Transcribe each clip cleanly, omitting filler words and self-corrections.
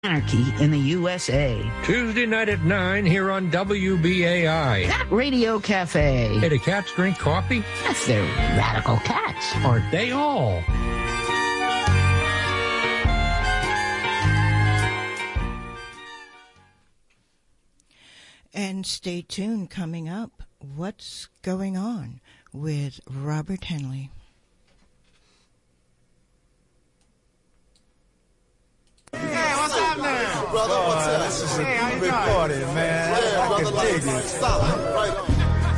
Anarchy in the USA. Tuesday night at 9 here on WBAI. Cat Radio Cafe. Hey, do cats drink coffee? Yes, they're radical cats. Aren't they all? And stay tuned, coming up, What's Going On with Robert Henley. Hey, what's happening? Brother, what's up? This is a big party, man. Yeah, I brother, can dig it. solid. Right on.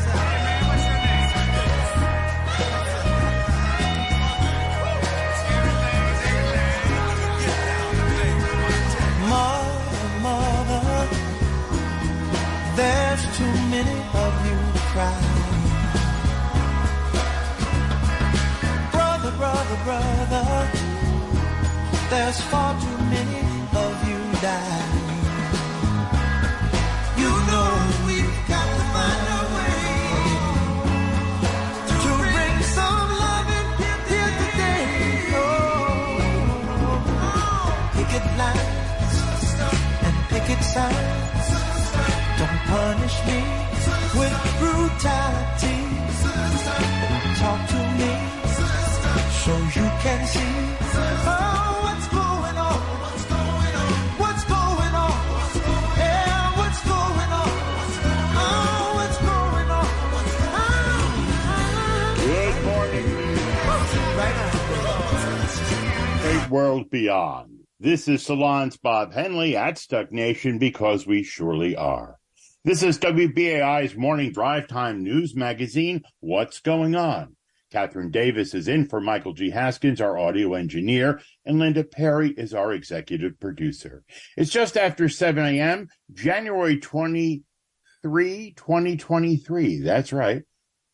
Mother, there's too many of you crying. Brother, there's far too many of you dying. You know we've got to find a way to bring some loving here today. Picket lines and picket signs. Don't punish me with brutality. Talk to me so you can see. What's going on? What's going on? Yeah, what's going on? What's going on? Good morning. Great world beyond. This is Salon's Bob Henley at Stuck Nation, because we surely are. This is WBAI's morning drive time news magazine, What's Going On? Catherine Davis is in for Michael G. Haskins, our audio engineer, and Linda Perry is our executive producer. It's just after 7 a.m., January 23, 2023. That's right.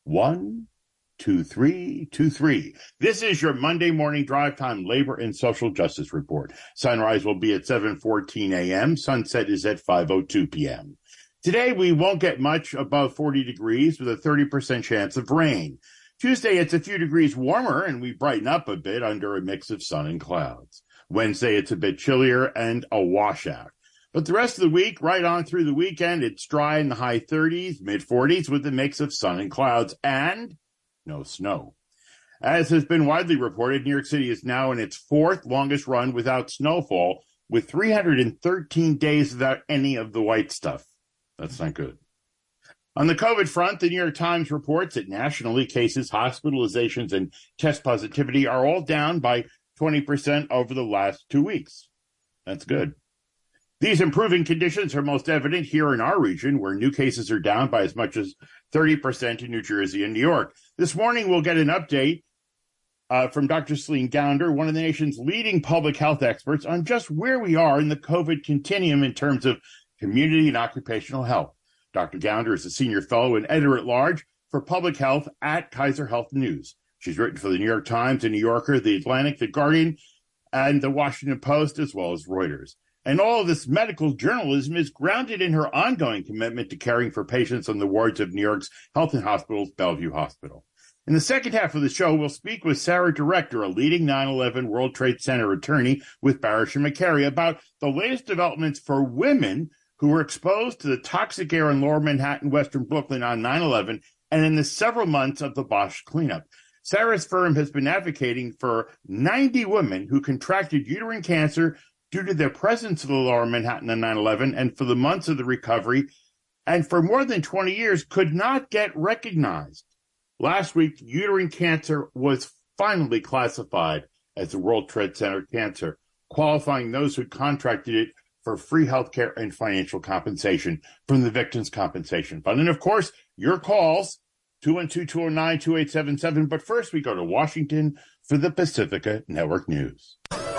1, 2, 3, 2, 3. This is your Monday morning drive time labor and social justice report. Sunrise will be at 7:14 a.m. Sunset is at 5:02 p.m. Today, we won't get much above 40 degrees with a 30% chance of rain. Tuesday, it's a few degrees warmer, and we brighten up a bit under a mix of sun and clouds. Wednesday, it's a bit chillier and a washout. But the rest of the week, right on through the weekend, it's dry in the high 30s, mid-40s, with a mix of sun and clouds, and no snow. As has been widely reported, New York City is now in its fourth longest run without snowfall, with 313 days without any of the white stuff. That's not good. On the COVID front, the New York Times reports that nationally cases, hospitalizations, and test positivity are all down by 20% over the last 2 weeks. That's good. These improving conditions are most evident here in our region, where new cases are down by as much as 30% in New Jersey and New York. This morning, we'll get an update from Dr. Celine Gounder, one of the nation's leading public health experts, on just where we are in the COVID continuum in terms of community and occupational health. Dr. Gounder is a senior fellow and editor-at-large for public health at Kaiser Health News. She's written for the New York Times, the New Yorker, the Atlantic, the Guardian, and the Washington Post, as well as Reuters. And all of this medical journalism is grounded in her ongoing commitment to caring for patients on the wards of New York's Health and Hospitals, Bellevue Hospital. In the second half of the show, we'll speak with Sarah Director, a leading 9/11 World Trade Center attorney with Barish and McCary, about the latest developments for women who were exposed to the toxic air in Lower Manhattan, Western Brooklyn on 9/11 and in the several months of the Bosch cleanup. Sarah's firm has been advocating for 90 women who contracted uterine cancer due to their presence in the Lower Manhattan on 9/11 and for the months of the recovery, and for more than 20 years could not get recognized. Last week, uterine cancer was finally classified as a World Trade Center cancer, qualifying those who contracted it for free health care and financial compensation from the Victims' Compensation Fund. And, of course, your calls, 212-209-2877. But first, we go to Washington for the Pacifica Network News.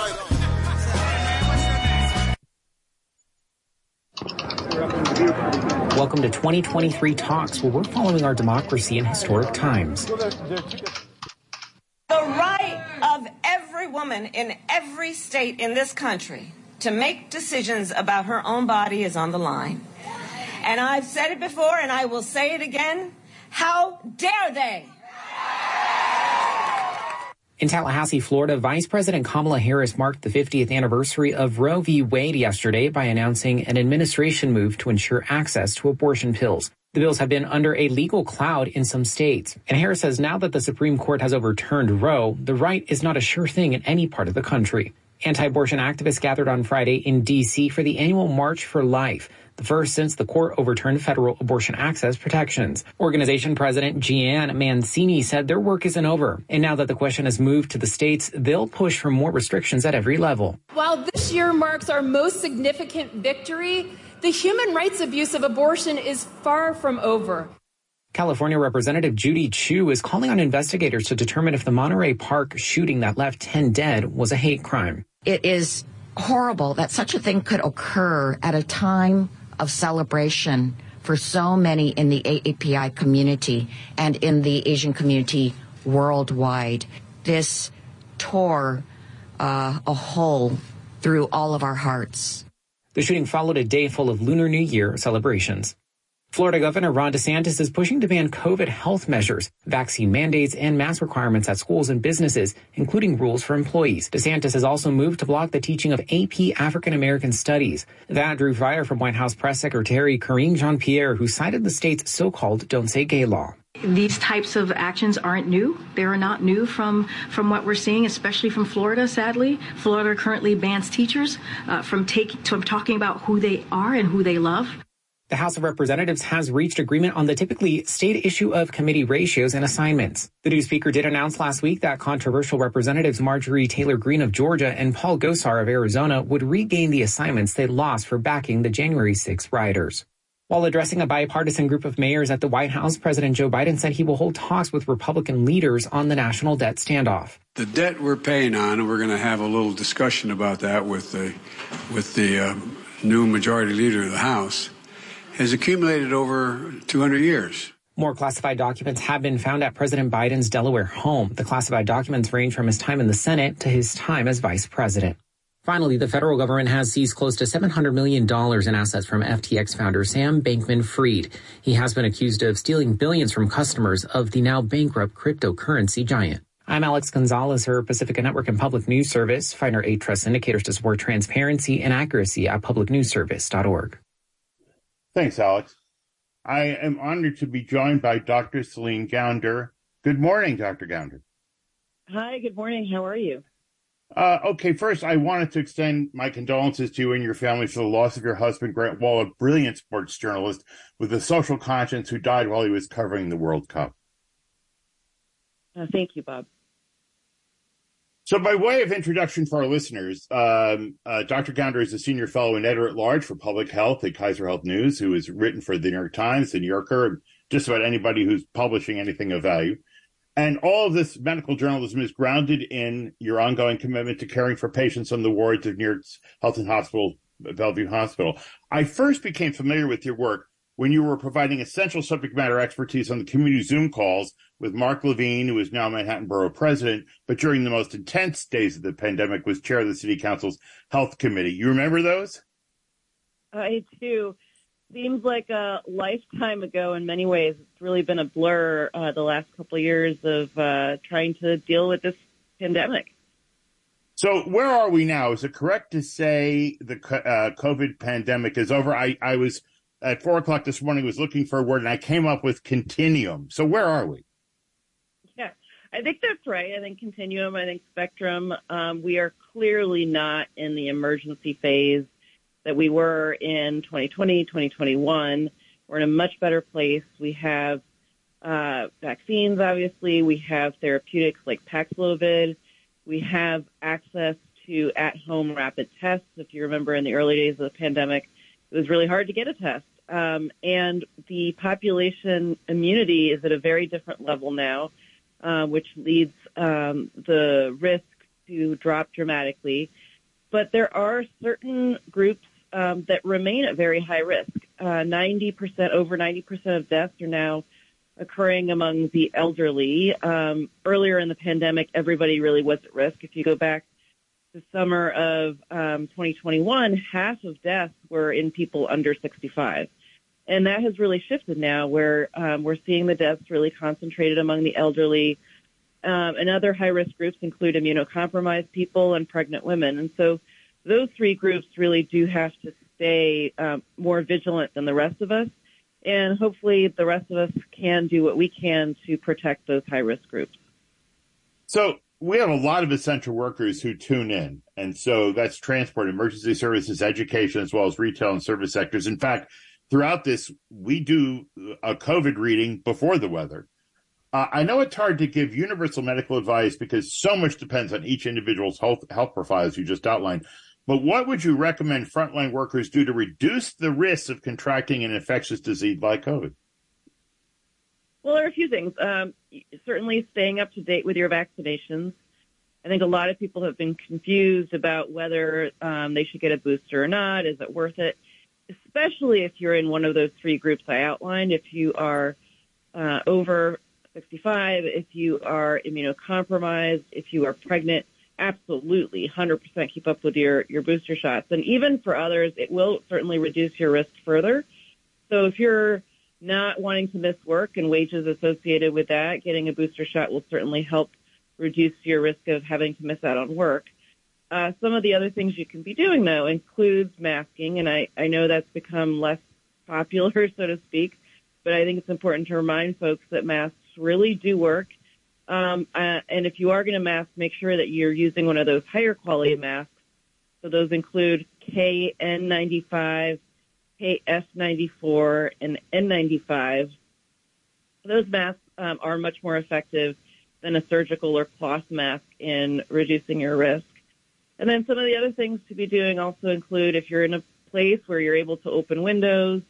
Welcome to 2023 Talks, where we're following our democracy in historic times. The right of every woman in every state in this country to make decisions about her own body is on the line. And I've said it before, and I will say it again. How dare they? In Tallahassee, Florida, Vice President Kamala Harris marked the 50th anniversary of Roe v. Wade yesterday by announcing an administration move to ensure access to abortion pills. The bills have been under a legal cloud in some states. And Harris says now that the Supreme Court has overturned Roe, the right is not a sure thing in any part of the country. Anti-abortion activists gathered on Friday in D.C. for the annual March for Life, the first since the court overturned federal abortion access protections. Organization President Jeanne Mancini said their work isn't over. And now that the question has moved to the states, they'll push for more restrictions at every level. While this year marks our most significant victory, the human rights abuse of abortion is far from over. California Representative Judy Chu is calling on investigators to determine if the Monterey Park shooting that left 10 dead was a hate crime. It is horrible that such a thing could occur at a time of celebration for so many in the AAPI community and in the Asian community worldwide. This tore a hole through all of our hearts. The shooting followed a day full of Lunar New Year celebrations. Florida Governor Ron DeSantis is pushing to ban COVID health measures, vaccine mandates, and mask requirements at schools and businesses, including rules for employees. DeSantis has also moved to block the teaching of AP African American Studies. That drew fire from White House Press Secretary Karine Jean-Pierre, who cited the state's so-called Don't Say Gay law. These types of actions aren't new. They are not new from what we're seeing, especially from Florida, sadly. Florida currently bans teachers from talking about who they are and who they love. The House of Representatives has reached agreement on the typically state issue of committee ratios and assignments. The new speaker did announce last week that controversial Representatives Marjorie Taylor Greene of Georgia and Paul Gosar of Arizona would regain the assignments they lost for backing the January 6 rioters. While addressing a bipartisan group of mayors at the White House, President Joe Biden said he will hold talks with Republican leaders on the national debt standoff. The debt we're paying on, and we're going to have a little discussion about that with the new majority leader of the House, has accumulated over 200 years. More classified documents have been found at President Biden's Delaware home. The classified documents range from his time in the Senate to his time as vice president. Finally, the federal government has seized close to $700 million in assets from FTX founder Sam Bankman-Fried. He has been accused of stealing billions from customers of the now bankrupt cryptocurrency giant. I'm Alex Gonzalez, her Pacifica Network and Public News Service. Find our 8 Trust indicators to support transparency and accuracy at publicnewsservice.org. Thanks, Alex. I am honored to be joined by Dr. Celine Gounder. Good morning, Dr. Gounder. Hi, good morning. How are you? Okay, first, I wanted to extend my condolences to you and your family for the loss of your husband, Grant Wahl, a brilliant sports journalist with a social conscience who died while he was covering the World Cup. Thank you, Bob. So by way of introduction for our listeners, Dr. Gounder is a senior fellow and editor-at-large for public health at Kaiser Health News, who has written for the New York Times, the New Yorker, and just about anybody who's publishing anything of value. And all of this medical journalism is grounded in your ongoing commitment to caring for patients on the wards of New York's Health and Hospital, Bellevue Hospital. I first became familiar with your work when you were providing essential subject matter expertise on the community Zoom calls with Mark Levine, who is now Manhattan Borough President, but during the most intense days of the pandemic was chair of the City Council's Health Committee. You remember those? I do. Seems like a lifetime ago in many ways. It's really been a blur the last couple of years of trying to deal with this pandemic. So where are we now? Is it correct to say the COVID pandemic is over? I was at 4 o'clock this morning, was looking for a word, and I came up with continuum. So where are we? Yeah, I think that's right. I think continuum, I think spectrum. We are clearly not in the emergency phase that we were in 2020, 2021. We're in a much better place. We have vaccines, obviously. We have therapeutics like Paxlovid. We have access to at-home rapid tests. If you remember in the early days of the pandemic, it was really hard to get a test. And the population immunity is at a very different level now, which leads the risk to drop dramatically. But there are certain groups that remain at very high risk. Over 90% of deaths are now occurring among the elderly. Earlier in the pandemic, everybody really was at risk. If you go back to summer of 2021, half of deaths were in people under 65. And that has really shifted now where we're seeing the deaths really concentrated among the elderly. And other high-risk groups include immunocompromised people and pregnant women. And so those three groups really do have to stay more vigilant than the rest of us. And hopefully the rest of us can do what we can to protect those high-risk groups. So we have a lot of essential workers who tune in. And so that's transport, emergency services, education, as well as retail and service sectors. In fact, throughout this, we do a COVID reading before the weather. I know it's hard to give universal medical advice because so much depends on each individual's health profile, as you just outlined. But what would you recommend frontline workers do to reduce the risk of contracting an infectious disease like COVID? Well, there are a few things. Certainly staying up to date with your vaccinations. I think a lot of people have been confused about whether they should get a booster or not. Is it worth it? Especially if you're in one of those three groups I outlined. If you are over 65, if you are immunocompromised, if you are pregnant, absolutely, 100% keep up with your booster shots. And even for others, it will certainly reduce your risk further. So if you're not wanting to miss work and wages associated with that, getting a booster shot will certainly help reduce your risk of having to miss out on work. Some of the other things you can be doing, though, includes masking, and I know that's become less popular, so to speak, but I think it's important to remind folks that masks really do work. And if you are going to mask, make sure that you're using one of those higher quality masks. So those include KN95, KF94, and N95. Those masks are much more effective than a surgical or cloth mask in reducing your risk. And then some of the other things to be doing also include, if you're in a place where you're able to open windows,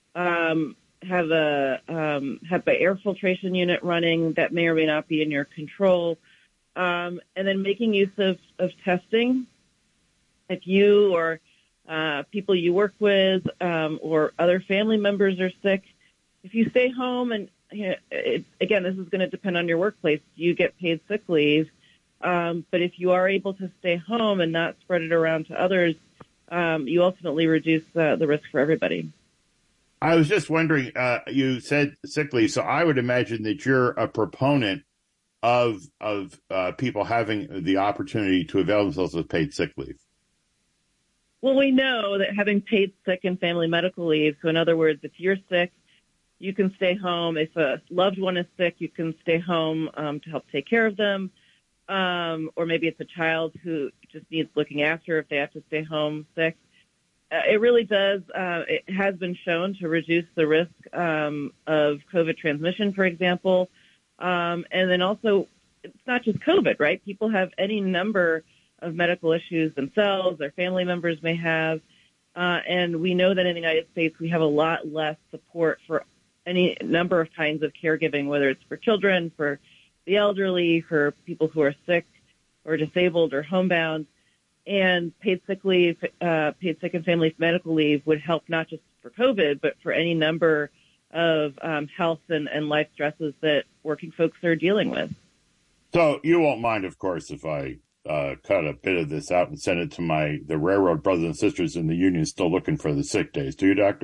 have an air filtration unit running that may or may not be in your control, and then making use of testing. If you or people you work with or other family members are sick, if you stay home, and again, this is going to depend on your workplace, you get paid sick leave. But if you are able to stay home and not spread it around to others, you ultimately reduce the risk for everybody. I was just wondering, you said sick leave, so I would imagine that you're a proponent of people having the opportunity to avail themselves of paid sick leave. Well, we know that having paid sick and family medical leave, so in other words, if you're sick, you can stay home. If a loved one is sick, you can stay home to help take care of them. Or maybe it's a child who just needs looking after if they have to stay home sick. It really does. It has been shown to reduce the risk of COVID transmission, for example. And then also, it's not just COVID, right? People have any number of medical issues themselves, their family members may have. And we know that in the United States, we have a lot less support for any number of kinds of caregiving, whether it's for children, for the elderly, for people who are sick or disabled or homebound. And paid sick leave, paid sick and family medical leave would help not just for COVID, but for any number of health and life stresses that working folks are dealing with. So you won't mind, of course, if I cut a bit of this out and send it to the railroad brothers and sisters in the union still looking for the sick days. Do you, Doctor?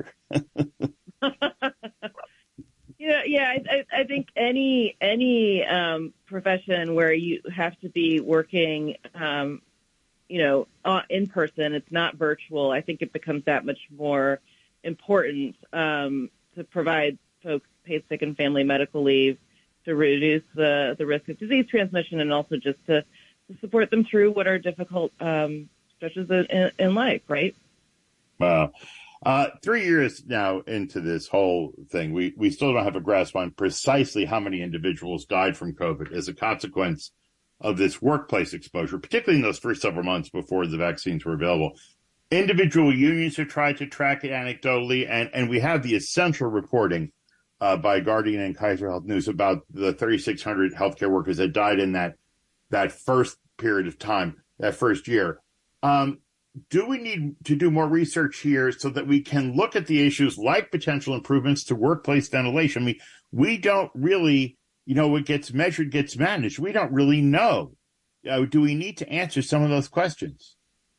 I think any profession where you have to be working, in person, it's not virtual. I think it becomes that much more important to provide folks paid sick and family medical leave to reduce the risk of disease transmission and also just to support them through what are difficult stretches in life, right? Wow. 3 years now into this whole thing, we still don't have a grasp on precisely how many individuals died from COVID as a consequence of this workplace exposure, particularly in those first several months before the vaccines were available. Individual unions have tried to track it anecdotally, and we have the essential reporting by Guardian and Kaiser Health News about the 3,600 healthcare workers that died in that first period of time, that first year. Do we need to do more research here so that we can look at the issues like potential improvements to workplace ventilation? I mean, we don't really, what gets measured gets managed. We don't really know. Do we need to answer some of those questions?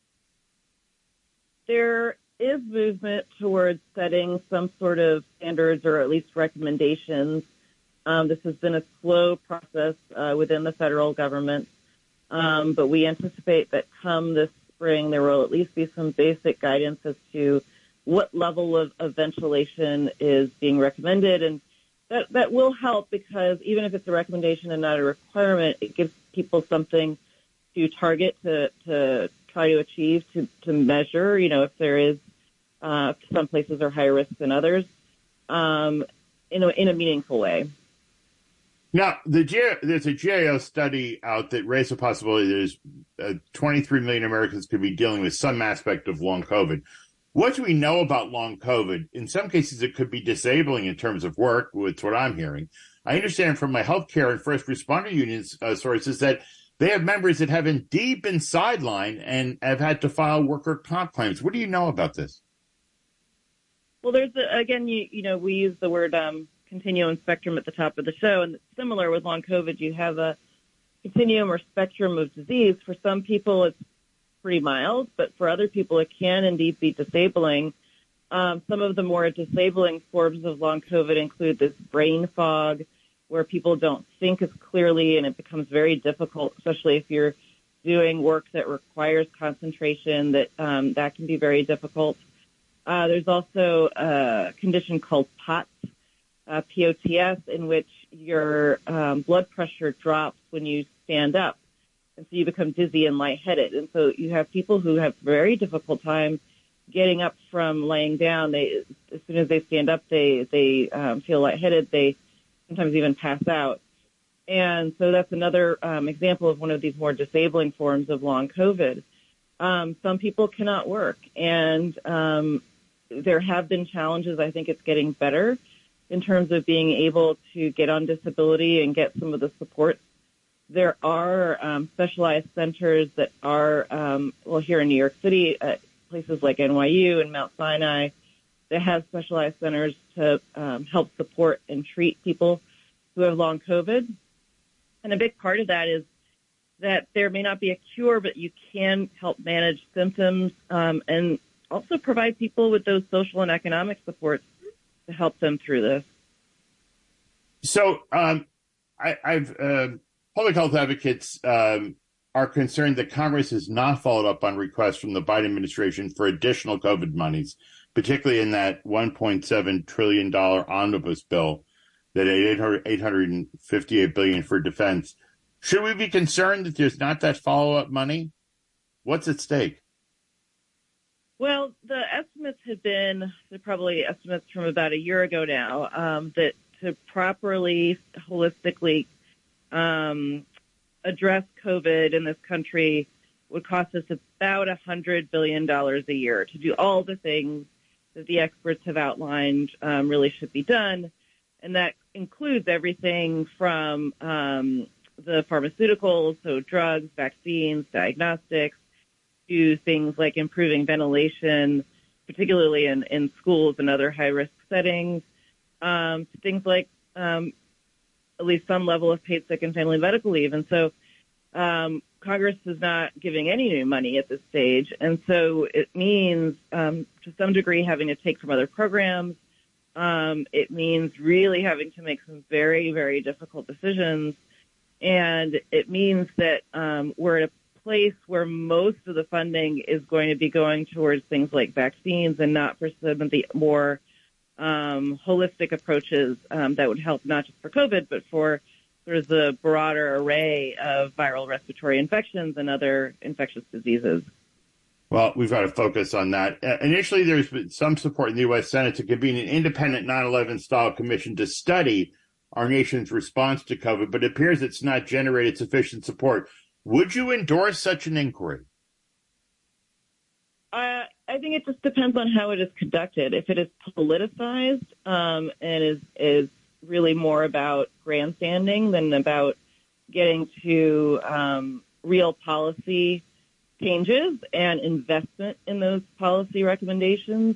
There is movement towards setting some sort of standards or at least recommendations This has been a slow process within the federal government, but we anticipate that come this spring, there will at least be some basic guidance as to what level of ventilation is being recommended. And that will help, because even if it's a recommendation and not a requirement, it gives people something to target, to try to achieve, to measure, if there is, some places are higher risk than others, in a meaningful way. Now, there's a GAO study out that raised the possibility there's 23 million Americans could be dealing with some aspect of long COVID. What do we know about long COVID? In some cases, it could be disabling in terms of work, with what I'm hearing. I understand from my healthcare and first responder unions sources that they have members that have indeed been sidelined and have had to file worker comp claims. What do you know about this? Well, there's, we use the word continuum spectrum at the top of the show, and it's similar with long COVID. You have a continuum or spectrum of disease. For some people, it's pretty mild, but for other people, it can indeed be disabling. Some of the more disabling forms of long COVID include this brain fog, where people don't think as clearly, and it becomes very difficult, especially if you're doing work that requires concentration, that can be very difficult. There's also a condition called POTS, POTS, in which your blood pressure drops when you stand up, and so you become dizzy and lightheaded. And so you have people who have very difficult time getting up from laying down. As soon as they stand up, they feel lightheaded. They sometimes even pass out. And so that's another example of one of these more disabling forms of long COVID. Some people cannot work, and there have been challenges. I think it's getting better in terms of being able to get on disability and get some of the support. There are specialized centers that are, here in New York City, at places like NYU and Mount Sinai, that have specialized centers to help support and treat people who have long COVID. And a big part of that is that there may not be a cure, but you can help manage symptoms and also provide people with those social and economic supports to help them through this. So public health advocates are concerned that Congress has not followed up on requests from the Biden administration for additional COVID monies, particularly in that $1.7 trillion omnibus bill, that $858 billion for defense. Should we be concerned that there's not that follow-up money? What's at stake? Well, the estimates have been, they're probably estimates from about a year ago now, that to properly, holistically address COVID in this country would cost us about $100 billion a year to do all the things that the experts have outlined really should be done. And that includes everything from the pharmaceuticals, so drugs, vaccines, diagnostics, to things like improving ventilation, particularly in schools and other high-risk settings, to things like at least some level of paid sick and family medical leave. And so Congress is not giving any new money at this stage. And so it means, to some degree, having to take from other programs. It means really having to make some very, very difficult decisions. And it means that we're at a place where most of the funding is going to be going towards things like vaccines and not for some of the more holistic approaches that would help not just for COVID, but for sort of the broader array of viral respiratory infections and other infectious diseases. Well, we've got to focus on that. Initially, there's been some support in the U.S. Senate to convene an independent 9/11 style commission to study our nation's response to COVID, but it appears it's not generated sufficient support. Would you endorse such an inquiry? I think it just depends on how it is conducted. If it is politicized and is really more about grandstanding than about getting to real policy changes and investment in those policy recommendations,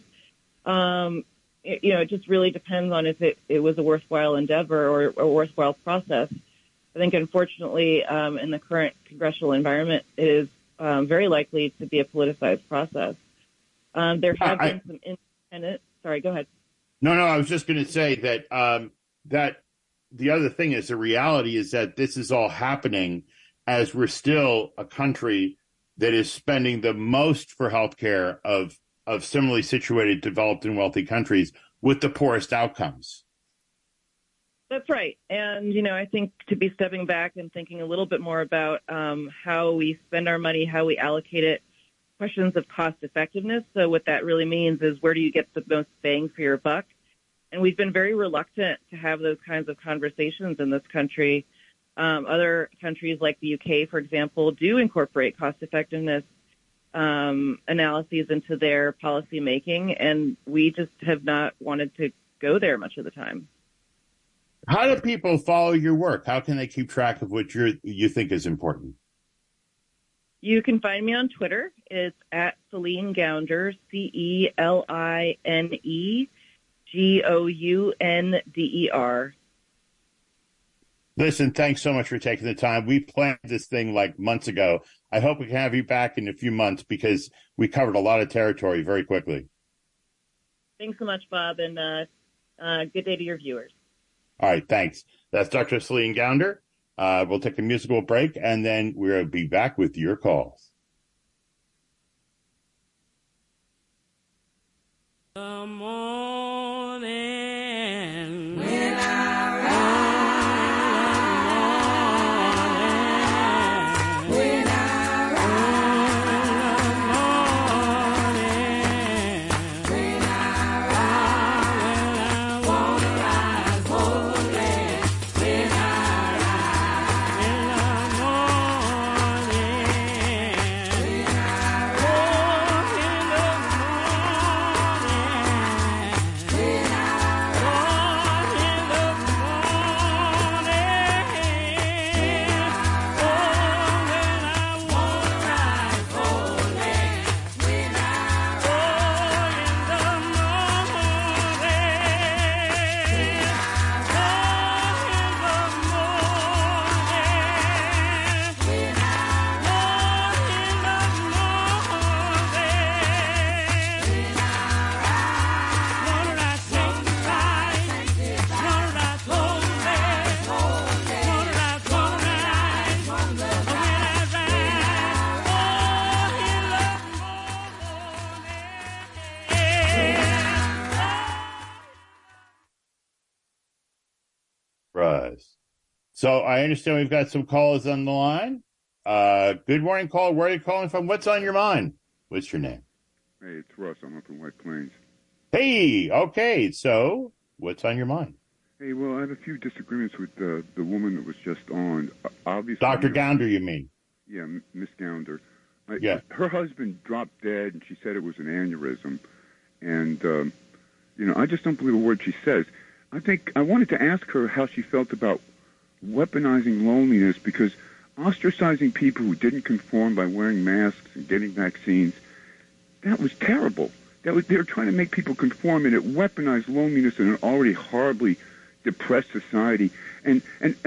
it just really depends on if it was a worthwhile endeavor or a worthwhile process. I think, unfortunately, in the current congressional environment, it is very likely to be a politicized process. There have been some independent. Sorry, go ahead. No, I was just going to say that that the other thing is the reality is that this is all happening as we're still a country that is spending the most for healthcare of similarly situated, developed and wealthy countries with the poorest outcomes. That's right. And, I think to be stepping back and thinking a little bit more about how we spend our money, how we allocate it, questions of cost effectiveness. So what that really means is where do you get the most bang for your buck? And we've been very reluctant to have those kinds of conversations in this country. Other countries like the UK, for example, do incorporate cost effectiveness analyses into their policy making, and we just have not wanted to go there much of the time. How do people follow your work? How can they keep track of what you think is important? You can find me on Twitter. It's at Celine Gounder, CELINEGOUNDER. Listen, thanks so much for taking the time. We planned this thing like months ago. I hope we can have you back in a few months because we covered a lot of territory very quickly. Thanks so much, Bob, and good day to your viewers. All right, thanks. That's Dr. Celine Gounder. We'll take a musical break, and then we'll be back with your calls. The morning when So I understand we've got some callers on the line. Good morning, caller. Where are you calling from? What's on your mind? What's your name? Hey, it's Russ. I'm up in White Plains. Hey, okay. So what's on your mind? Hey, well, I have a few disagreements with the woman that was just on. Obviously, Dr. Gounder, you mean? Yeah, Miss Gounder. Yeah. Her husband dropped dead, and she said it was an aneurysm. And, I just don't believe a word she says. I wanted to ask her how she felt about weaponizing loneliness, because ostracizing people who didn't conform by wearing masks and getting vaccines, that was terrible. They were trying to make people conform, and it weaponized loneliness in an already horribly depressed society. And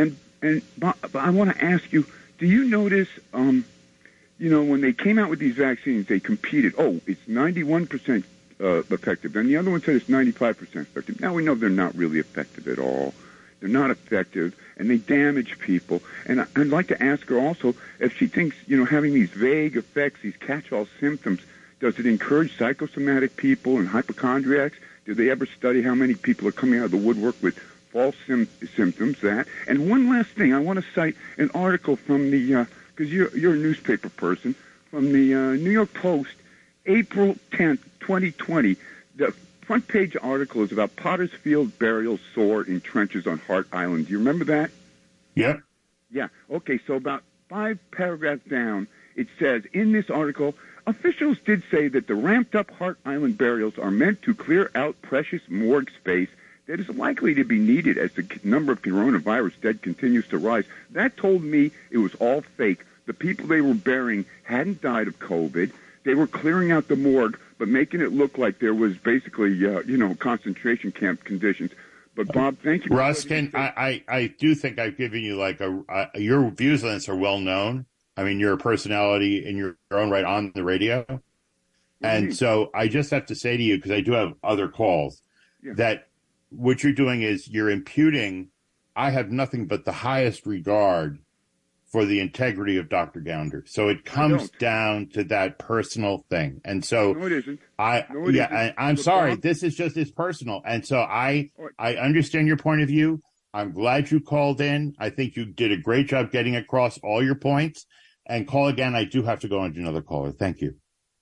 I want to ask you, do you notice, when they came out with these vaccines, they competed. Oh, it's 91% effective, and the other one said it's 95% effective. Now we know they're not really effective at all. They're not effective, and they damage people. And I'd like to ask her also if she thinks, having these vague effects, these catch-all symptoms, does it encourage psychosomatic people and hypochondriacs? Do they ever study how many people are coming out of the woodwork with false symptoms? And one last thing, I want to cite an article from the, because you're a newspaper person, from the New York Post, April 10th, 2020. The front page article is about Potter's Field burial sore in trenches on Hart Island. Do you remember that? Yep. Yeah. Okay, so about 5 paragraphs down, it says, in this article, officials did say that the ramped-up Hart Island burials are meant to clear out precious morgue space that is likely to be needed as the number of coronavirus dead continues to rise. That told me it was all fake. The people they were burying hadn't died of COVID. They were clearing out the morgue, but making it look like there was basically, concentration camp conditions. But, Bob, thank you. Ruskin, I do think I've given you your views on this are well known. I mean, you're a personality in your own right on the radio. And so I just have to say to you, because I do have other calls, that what you're doing is you're imputing I have nothing but the highest regard for the integrity of Dr. Gounder. So it comes down to that personal thing. And so No, it isn't. I'm sorry. This is just as personal. And so I understand your point of view. I'm glad you called in. I think you did a great job getting across all your points. And call again. I do have to go on to another caller. Thank you.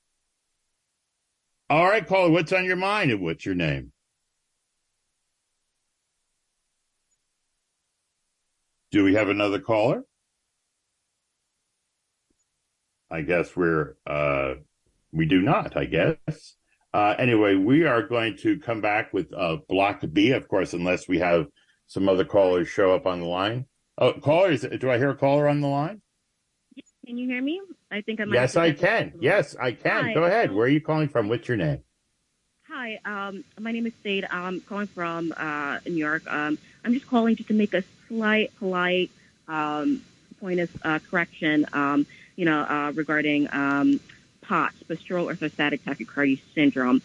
All right, caller, what's on your mind and what's your name? Do we have another caller? I guess we do not, I guess. Anyway, we are going to come back with Block B, of course, unless we have some other callers show up on the line. Oh, callers, do I hear a caller on the line? Can you hear me? I think I might. Yes, I can. Yes, I can. Hi. Go ahead. Where are you calling from? What's your name? Hi, my name is Sade. I'm calling from New York. I'm just calling just to make a slight, polite point of correction, regarding POTS, postural orthostatic tachycardia syndrome.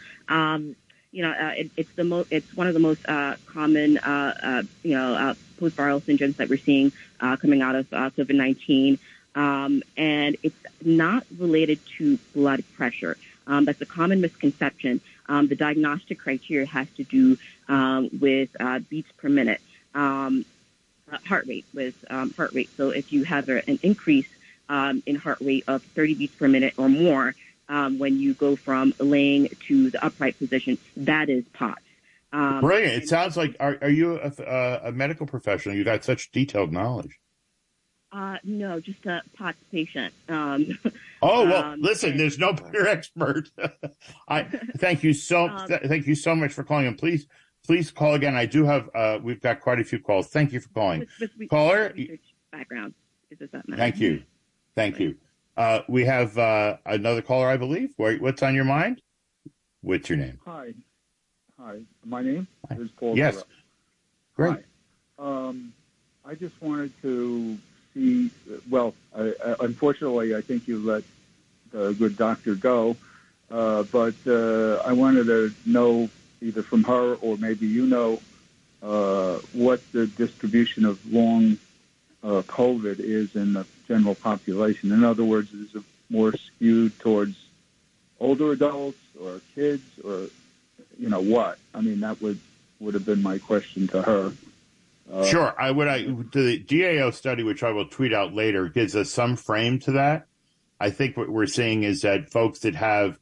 It's one of the most common, post-viral syndromes that we're seeing coming out of COVID-19. And it's not related to blood pressure. That's a common misconception. The diagnostic criteria has to do with beats per minute, heart rate. So if you have an increase in heart rate of 30 beats per minute or more when you go from laying to the upright position, that is POTS. Brilliant. It sounds like, are you a medical professional? You got such detailed knowledge. No, just a POTS patient. Listen, there's no better expert. Thank you so much for calling. And please call again. I do have, we've got quite a few calls. Thank you for calling. Caller. Background. Does that matter? Thank you. We have another caller, I believe. What's on your mind? What's your name? Hi. My name is Paul. Yes. Great. Hi. I just wanted to see, unfortunately, I think you let the good doctor go, but I wanted to know, either from her or maybe what the distribution of long COVID is in the general population. In other words, is it more skewed towards older adults or kids, or what? I mean, that would have been my question to her. Sure. The DAO study, which I will tweet out later, gives us some frame to that. I think what we're seeing is that folks that have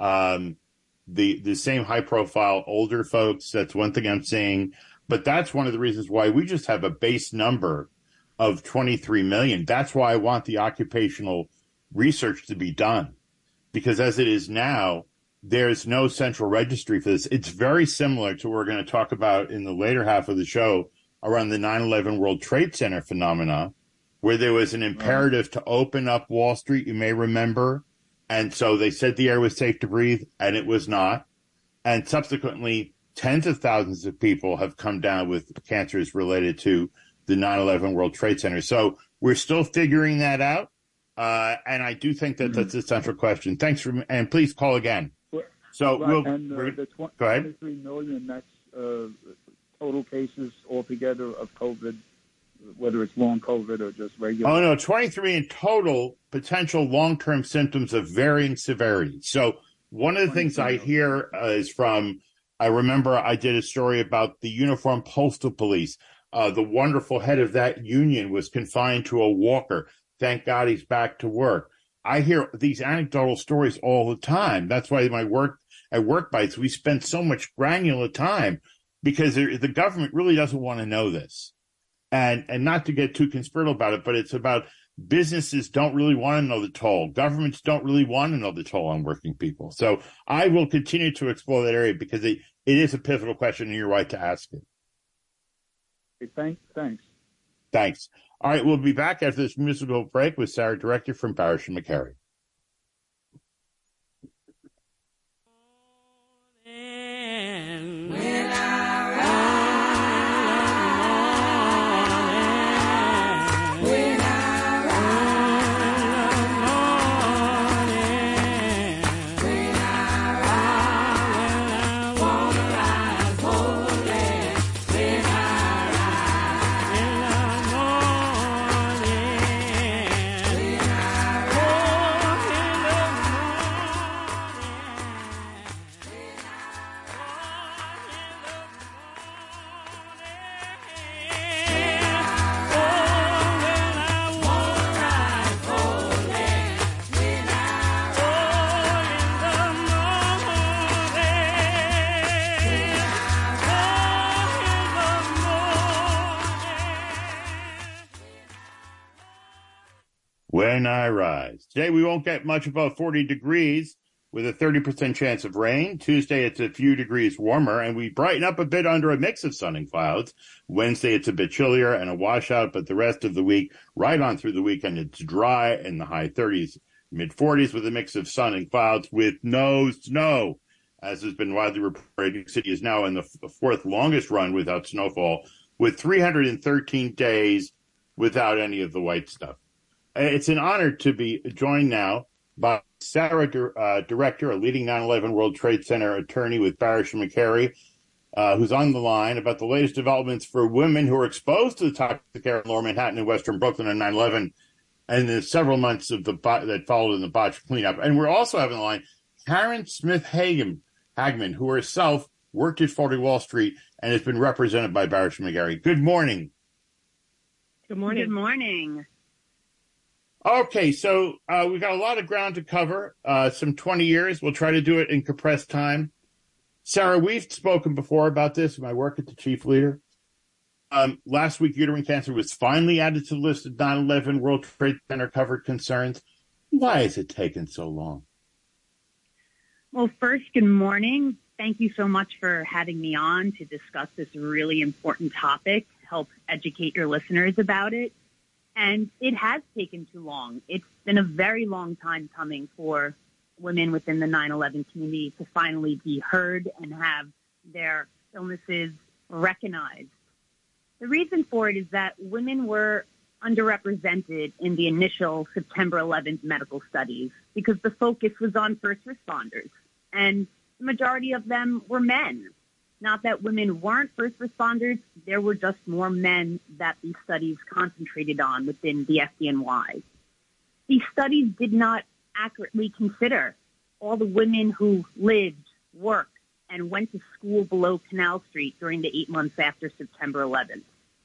the same high profile older folks, that's one thing I'm seeing. But that's one of the reasons why we just have a base number of 23 million. That's why I want the occupational research to be done. Because as it is now, there's no central registry for this. It's very similar to what we're going to talk about in the later half of the show around the 9/11 World Trade Center phenomena, where there was an imperative to open up Wall Street, you may remember. And so they said the air was safe to breathe, and it was not. And subsequently, tens of thousands of people have come down with cancers related to the 9/11 World Trade Center. So we're still figuring that out. And I do think that that's a central question. Thanks and please call again. So go ahead. 23 million, that's total cases altogether of COVID, whether it's long COVID or just regular? Oh, no, 23 in total potential long-term symptoms of varying severity. So one of the things I hear is from, I remember I did a story about the Uniform Postal Police. The wonderful head of that union was confined to a walker. Thank God he's back to work. I hear these anecdotal stories all the time. That's why my work at WorkBites, we spend so much granular time, because the government really doesn't want to know this. And not to get too conspiratorial about it, but it's about businesses don't really want to know the toll. Governments don't really want to know the toll on working people. So I will continue to explore that area because it is a pivotal question and you're right to ask it. Okay, thanks. Thanks. All right, we'll be back after this musical break with Sarah Director from Parrish and McCary. Illini rise. Today we won't get much above 40 degrees with a 30% chance of rain. Tuesday it's a few degrees warmer, and we brighten up a bit under a mix of sun and clouds. Wednesday it's a bit chillier and a washout, but the rest of the week, right on through the weekend, it's dry in the high 30s, mid-40s with a mix of sun and clouds with no snow. As has been widely reported, New York City is now in the fourth longest run without snowfall, with 313 days without any of the white stuff. It's an honor to be joined now by Sarah Director, a leading 9/11 World Trade Center attorney with Barish and McCary, who's on the line about the latest developments for women who are exposed to the toxic air in Lower Manhattan and Western Brooklyn on 9/11 and the several months of that followed in the botched cleanup. And we're also having on the line Karen Smith Hagman, who herself worked at 40 Wall Street and has been represented by Barish and McCary. Good morning. Good morning. Good morning. Okay, so we've got a lot of ground to cover, some 20 years. We'll try to do it in compressed time. Sarah, we've spoken before about this in my work at the Chief Leader. Last week, uterine cancer was finally added to the list of 9/11 World Trade Center covered concerns. Why has it taken so long? Well, first, good morning. Thank you so much for having me on to discuss this really important topic, help educate your listeners about it. And it has taken too long. It's been a very long time coming for women within the 9/11 community to finally be heard and have their illnesses recognized. The reason for it is that women were underrepresented in the initial September 11th medical studies because the focus was on first responders, and the majority of them were men. Not that women weren't first responders, there were just more men that these studies concentrated on within the FDNY. These studies did not accurately consider all the women who lived, worked, and went to school below Canal Street during the 8 months after September 11th.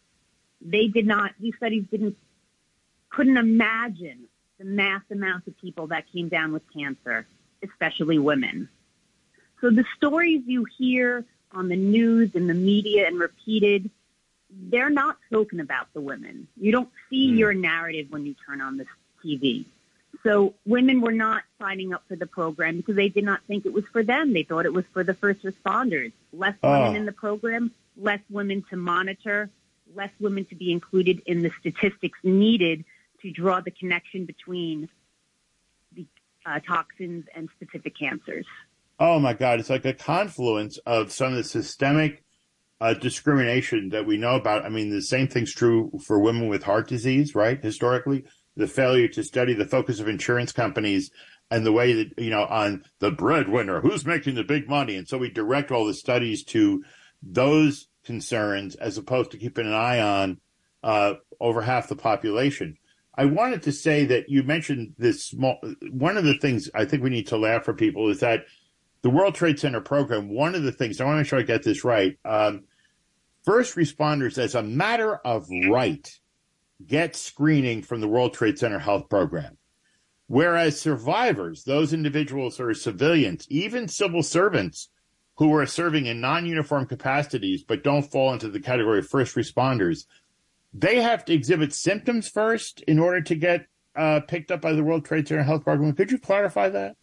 These studies couldn't imagine the mass amounts of people that came down with cancer, especially women. So the stories you hear on the news and the media and repeated, they're not spoken about the women. You don't see your narrative when you turn on the TV. So women were not signing up for the program because they did not think it was for them. They thought it was for the first responders. Less women in the program, less women to monitor, less women to be included in the statistics needed to draw the connection between the toxins and specific cancers. Oh, my God. It's like a confluence of some of the systemic discrimination that we know about. I mean, the same thing's true for women with heart disease, right? Historically, the failure to study the focus of insurance companies and the way that, on the breadwinner, who's making the big money. And so we direct all the studies to those concerns as opposed to keeping an eye on over half the population. I wanted to say that you mentioned this one of the things I think we need to laugh for people is that the World Trade Center program, one of the things, I want to make sure I get this right, first responders, as a matter of right, get screening from the World Trade Center health program. Whereas survivors, those individuals who are civilians, even civil servants who are serving in non-uniform capacities but don't fall into the category of first responders, they have to exhibit symptoms first in order to get picked up by the World Trade Center health program. Could you clarify that?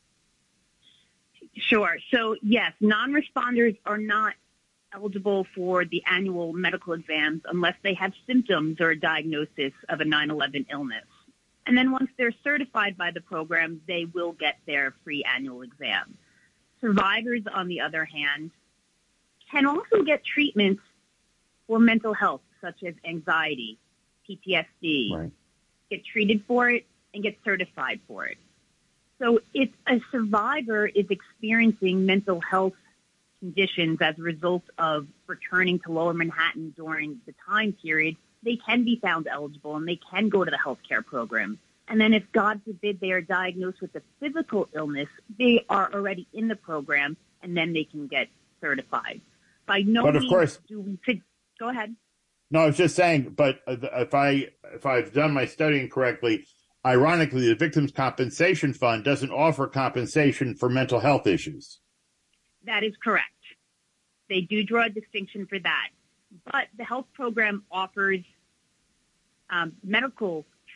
Sure. So, yes, non-responders are not eligible for the annual medical exams unless they have symptoms or a diagnosis of a 9/11 illness. And then once they're certified by the program, they will get their free annual exam. Survivors, on the other hand, can also get treatments for mental health, such as anxiety, PTSD, get treated for it, and get certified for it. So if a survivor is experiencing mental health conditions as a result of returning to Lower Manhattan during the time period, they can be found eligible and they can go to the healthcare program. And then if, God forbid, they are diagnosed with a physical illness, they are already in the program and then they can get certified. By no but of means course, do we go ahead. No, I was just saying, but if I've done my studying correctly, ironically, the Victims' Compensation Fund doesn't offer compensation for mental health issues. That is correct. They do draw a distinction for that. But the health program offers medical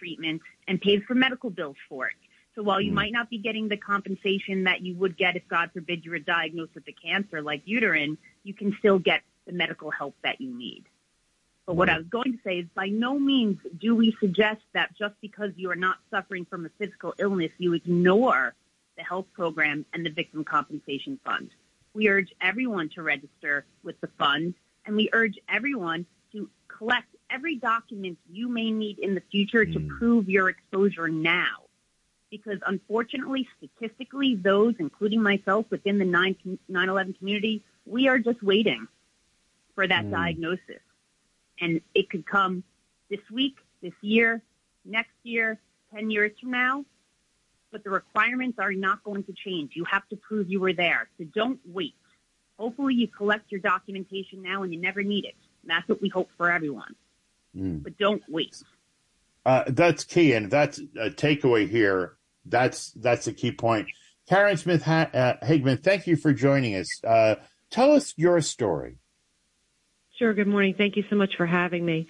treatment and pays for medical bills for it. So while you might not be getting the compensation that you would get if, God forbid, you were diagnosed with a cancer like uterine, you can still get the medical help that you need. But what I was going to say is by no means do we suggest that just because you are not suffering from a physical illness, you ignore the health program and the Victim Compensation Fund. We urge everyone to register with the fund, and we urge everyone to collect every document you may need in the future to prove your exposure now. Because unfortunately, statistically, those, including myself, within the 9/11 community, we are just waiting for that diagnosis. And it could come this week, this year, next year, 10 years from now. But the requirements are not going to change. You have to prove you were there. So don't wait. Hopefully you collect your documentation now and you never need it. And that's what we hope for everyone. But don't wait. That's key, and that's a takeaway here. That's a key point. Karen Smith Hagman, thank you for joining us. Tell us your story. Sure. Good morning. Thank you so much for having me.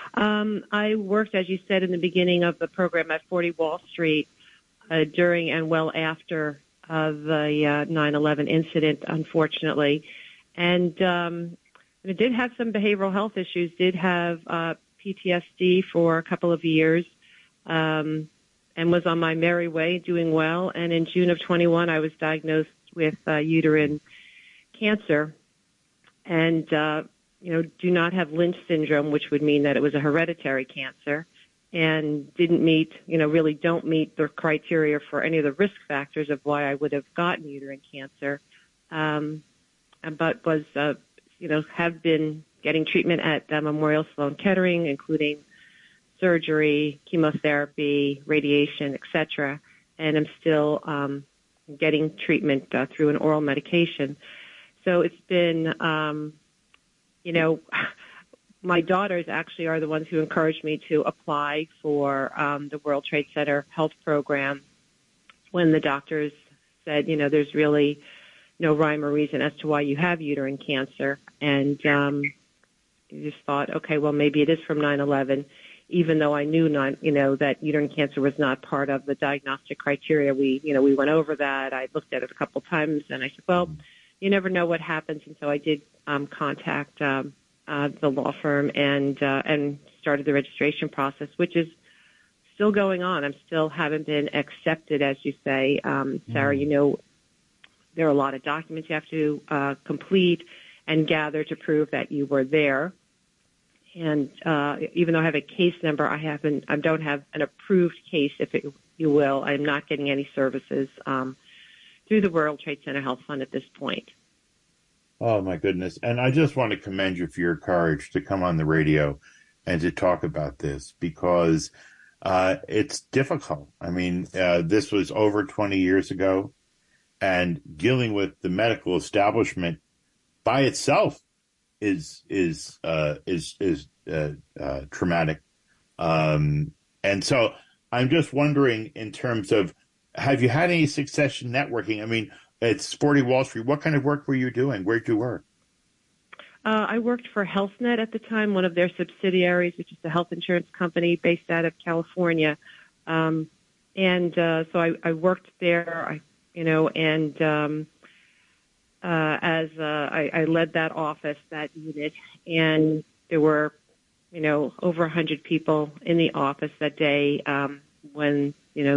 I worked, as you said in the beginning of the program, at 40 Wall Street during and well after the 9/11 incident, unfortunately. And I did have some behavioral health issues, did have PTSD for a couple of years, and was on my merry way, doing well. And in June of 21, I was diagnosed with uterine cancer and, do not have Lynch syndrome, which would mean that it was a hereditary cancer, and really don't meet the criteria for any of the risk factors of why I would have gotten uterine cancer, but was, have been getting treatment at Memorial Sloan Kettering, including surgery, chemotherapy, radiation, etc. And I'm still getting treatment through an oral medication. So it's been, my daughters actually are the ones who encouraged me to apply for the World Trade Center health program when the doctors said, there's really no rhyme or reason as to why you have uterine cancer. And you just thought, okay, well, maybe it is from 9/11, even though I knew that uterine cancer was not part of the diagnostic criteria. We went over that. I looked at it a couple times, and I said, well, you never know what happens. And so I did contact the law firm and started the registration process, which is still going on. I still haven't been accepted, as you say, Sarah. There are a lot of documents you have to complete and gather to prove that you were there. And even though I have a case number, I don't have an approved case, if you will. I'm not getting any services through the World Trade Center Health Fund at this point. Oh, my goodness. And I just want to commend you for your courage to come on the radio and to talk about this, because it's difficult. I mean, this was over 20 years ago, and dealing with the medical establishment by itself is traumatic. And so I'm just wondering, in terms of, have you had any success in networking? I mean, it's 40 Wall Street. What kind of work were you doing? Where'd you work? I worked for HealthNet at the time, one of their subsidiaries, which is a health insurance company based out of California. So I worked there, I led that office, that unit, and there were, over 100 people in the office that day when,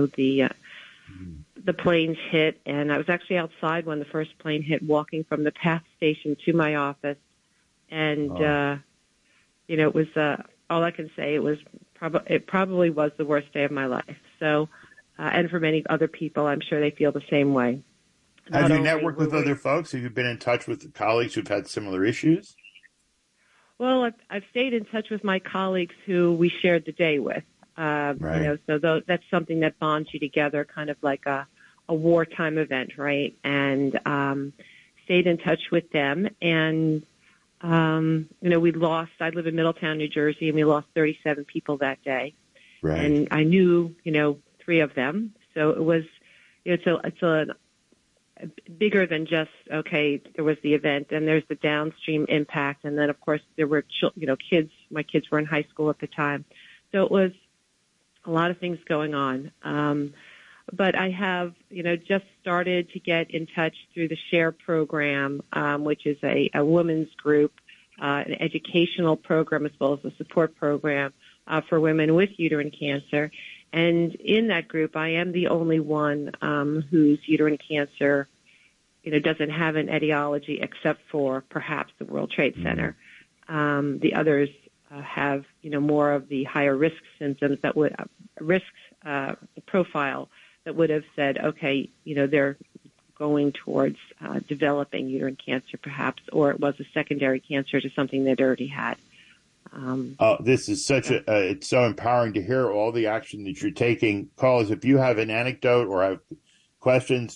the planes hit. And I was actually outside when the first plane hit, walking from the PATH station to my office. And, it was, all I can say, it probably was the worst day of my life. So, and for many other people, I'm sure they feel the same way. Have you networked with other folks? Have you been in touch with colleagues who've had similar issues? Well, I've stayed in touch with my colleagues who we shared the day with. Right. So that's something that bonds you together, kind of like a wartime event, right? And stayed in touch with them. And, I live in Middletown, New Jersey, and we lost 37 people that day. Right. And I knew, 3 of them. So it was, it's a bigger than just, okay, there was the event and there's the downstream impact. And then, of course, there were, kids. My kids were in high school at the time. So it was a lot of things going on. But I have, just started to get in touch through the SHARE program, which is a women's group, an educational program as well as a support program for women with uterine cancer. And in that group, I am the only one whose uterine cancer, doesn't have an etiology except for perhaps the World Trade Center. The others have, more of the higher risk symptoms that would profile that would have said, okay, they're going towards developing uterine cancer perhaps, or it was a secondary cancer to something they'd already had. This is it's so empowering to hear all the action that you're taking. Callers, if you have an anecdote or have questions,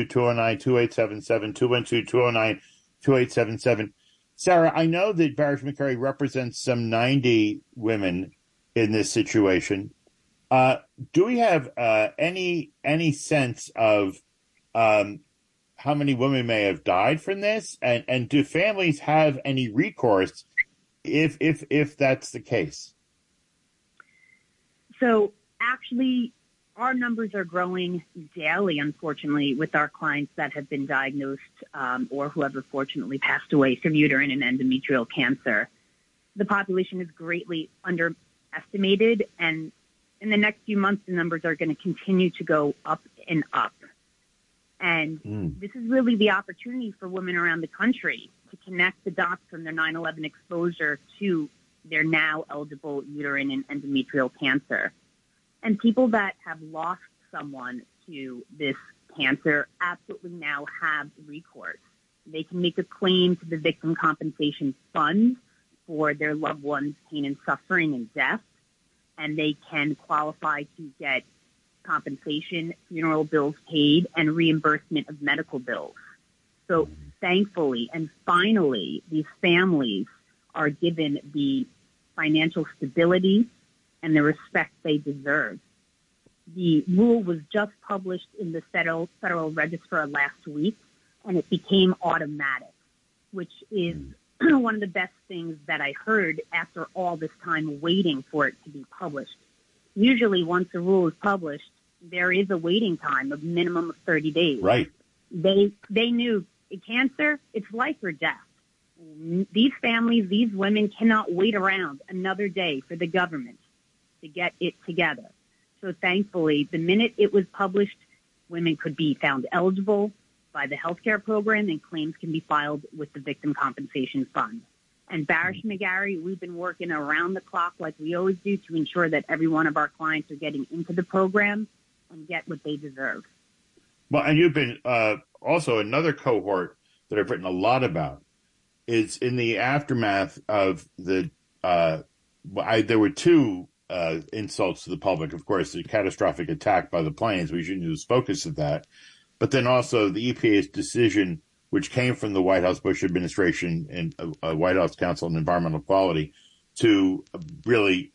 212-209-2877, 212-209-2877. Sarah, I know that Barish McGarry represents some 90 women in this situation. Do we have any sense of how many women may have died from this, and do families have any recourse if that's the case? So actually, our numbers are growing daily, unfortunately, with our clients that have been diagnosed or who have unfortunately passed away from uterine and endometrial cancer. The population is greatly underestimated, and in the next few months, the numbers are going to continue to go up and up. And this is really the opportunity for women around the country to connect the dots from their 9/11 exposure to their now eligible uterine and endometrial cancer. And people that have lost someone to this cancer absolutely now have recourse. They can make a claim to the Victim Compensation Fund for their loved one's pain and suffering and death, and they can qualify to get compensation, funeral bills paid, and reimbursement of medical bills. So thankfully and finally, these families are given the financial stability and the respect they deserve. The rule was just published in the Federal Register last week, and it became automatic, which is one of the best things that I heard after all this time waiting for it to be published. Usually once a rule is published, there is a waiting time of minimum of 30 days. Right. They knew cancer, it's life or death. These families, these women cannot wait around another day for the government to get it together. So thankfully, the minute it was published, women could be found eligible by the healthcare program and claims can be filed with the Victim Compensation Fund. And Barish McGarry, we've been working around the clock like we always do to ensure that every one of our clients are getting into the program and get what they deserve. Well, and you've been also another cohort that I've written a lot about is in the aftermath of the there were two insults to the public. Of course, the catastrophic attack by the planes, we shouldn't lose focus of that. But then also the EPA's decision, which came from the White House Bush administration and White House Council on Environmental Quality, to really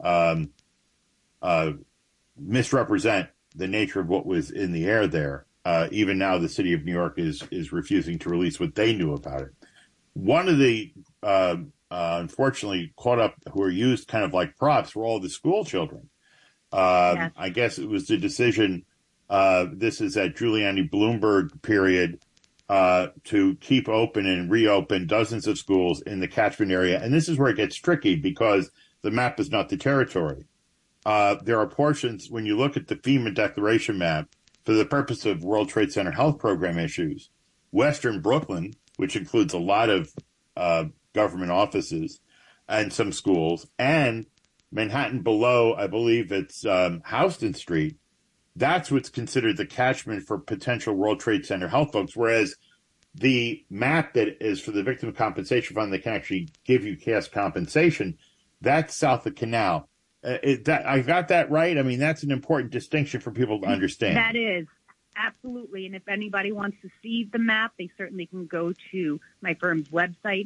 misrepresent the nature of what was in the air there. Even now, the city of New York is refusing to release what they knew about it. One of the, unfortunately, caught up who are used kind of like props were all the school children. Yes. I guess it was the decision, this is that Giuliani Bloomberg period, to keep open and reopen dozens of schools in the catchment area. And this is where it gets tricky because the map is not the territory. There are portions, when you look at the FEMA declaration map, for the purpose of World Trade Center health program issues, Western Brooklyn, which includes a lot of government offices and some schools, and Manhattan below, I believe it's Houston Street, that's what's considered the catchment for potential World Trade Center health folks, whereas the map that is for the Victim Compensation Fund that can actually give you cash compensation, that's south of Canal. I got that right? I mean, that's an important distinction for people to understand. That is, absolutely. And if anybody wants to see the map, they certainly can go to my firm's website,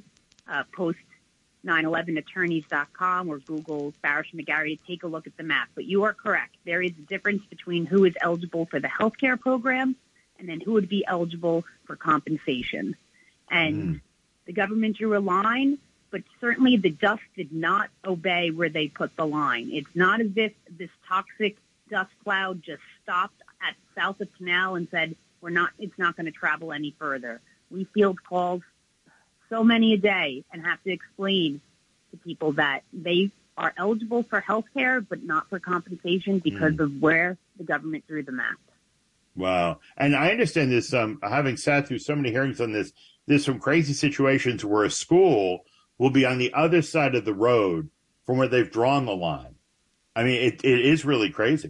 post911attorneys.com, or Google Barish McGarry to take a look at the map. But you are correct. There is a difference between who is eligible for the health care program and then who would be eligible for compensation. And the government drew a line, but certainly the dust did not obey where they put the line. It's not as if this toxic dust cloud just stopped at south of Canal and said, it's not going to travel any further. We field calls so many a day and have to explain to people that they are eligible for health care, but not for compensation because of where the government threw the map. Wow. And I understand this, having sat through so many hearings on this, there's some crazy situations where a school will be on the other side of the road from where they've drawn the line. I mean, it is really crazy.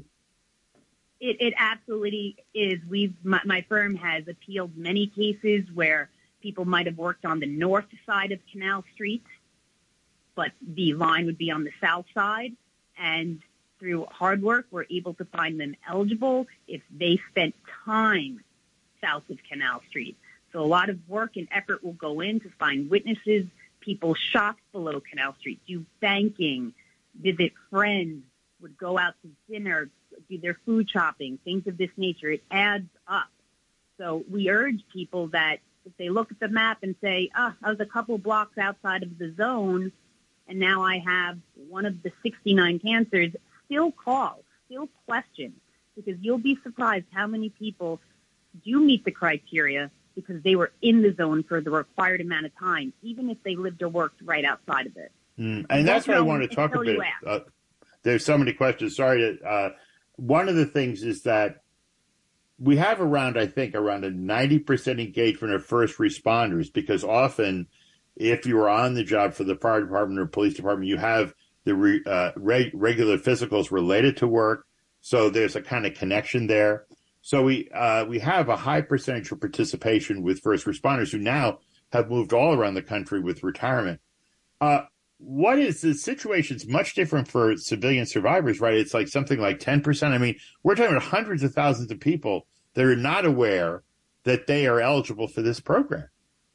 It absolutely is. My firm has appealed many cases where people might have worked on the north side of Canal Street, but the line would be on the south side. And through hard work, we're able to find them eligible if they spent time south of Canal Street. So a lot of work and effort will go in to find witnesses, people shop below Canal Street, do banking, visit friends, would go out to dinner, do their food shopping, things of this nature. It adds up. So we urge people that if they look at the map and say, I was a couple blocks outside of the zone, and now I have one of the 69 cancers, still call, still question, because you'll be surprised how many people do meet the criteria because they were in the zone for the required amount of time, even if they lived or worked right outside of it. And that's what I want to talk a bit. There's so many questions. Sorry. One of the things is that we have around a 90% engagement of first responders, because often if you are on the job for the fire department or police department, you have the regular physicals related to work. So there's a kind of connection there. So we have a high percentage of participation with first responders who now have moved all around the country with retirement. What is the situation's much different for civilian survivors, right? It's like something like 10%. I mean, we're talking about hundreds of thousands of people that are not aware that they are eligible for this program.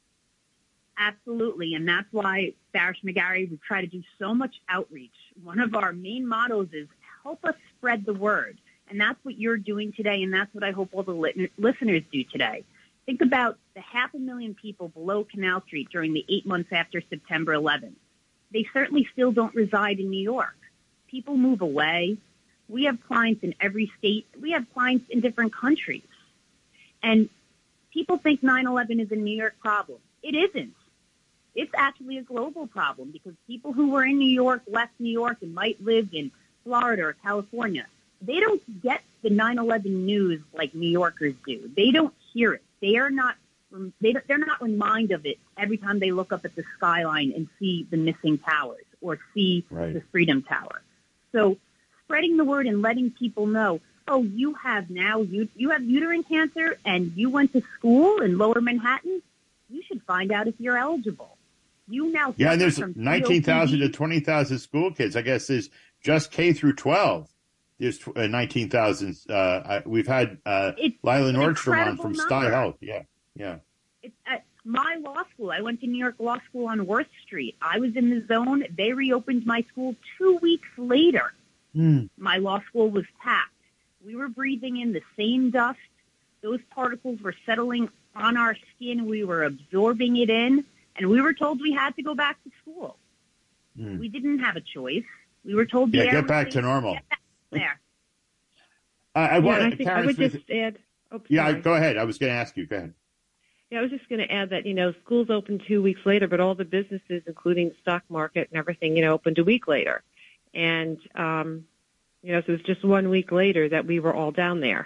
Absolutely. And that's why Barish McGarry would try to do so much outreach. One of our main mottos is help us spread the word. And that's what you're doing today. And that's what I hope all the listeners do today. Think about the 500,000 people below Canal Street during the 8 months after September 11th. They certainly still don't reside in New York. People move away. We have clients in every state. We have clients in different countries. And people think 9/11 is a New York problem. It isn't. It's actually a global problem because people who were in New York left New York and might live in Florida or California. They don't get the 9/11 news like New Yorkers do. They don't hear it. They're not reminded of it every time they look up at the skyline and see the missing towers or see the Freedom Tower. So spreading the word and letting people know, you have uterine cancer and you went to school in Lower Manhattan, you should find out if you're eligible. And there's 19,000 to 20,000 school kids. I guess there's just K through 12. There's 19,000. We've had Lila Nordstrom on from Sty Health. Yeah. It's at my law school. I went to New York Law School on Worth Street. I was in the zone. They reopened my school 2 weeks later. My law school was packed. We were breathing in the same dust. Those particles were settling on our skin. We were absorbing it in, and we were told we had to go back to school. We didn't have a choice. We were told get back to normal. Get back there. I would just add. Go ahead. I was going to ask you. Go ahead. Yeah, I was just going to add that, schools opened 2 weeks later, but all the businesses, including the stock market and everything, opened a week later. And, so it was just 1 week later that we were all down there.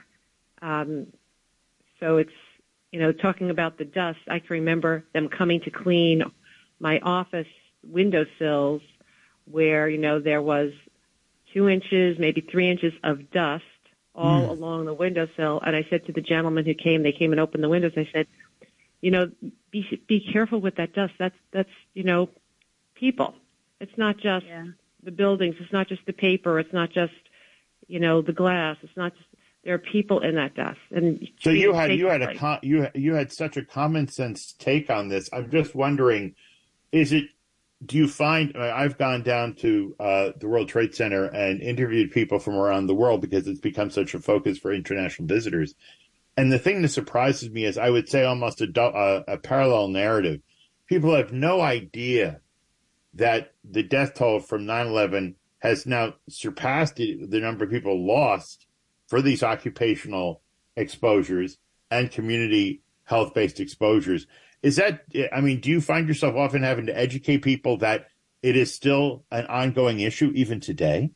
So it's, talking about the dust, I can remember them coming to clean my office windowsills where, there was 2 inches, maybe 3 inches of dust all along the windowsill. And I said to the gentleman who came, they came and opened the windows, I said, be careful with that dust. That's people. It's not just the buildings. It's not just the paper. It's not just, the glass. It's not just, there are people in that dust. And so you had such a common sense take on this. I'm just wondering, do you find, I've gone down to the World Trade Center and interviewed people from around the world because it's become such a focus for international visitors. And the thing that surprises me is, I would say, almost a parallel narrative. People have no idea that the death toll from 9/11 has now surpassed the number of people lost for these occupational exposures and community health-based exposures. Is that, I mean, do you find yourself often having to educate people that it is still an ongoing issue even today?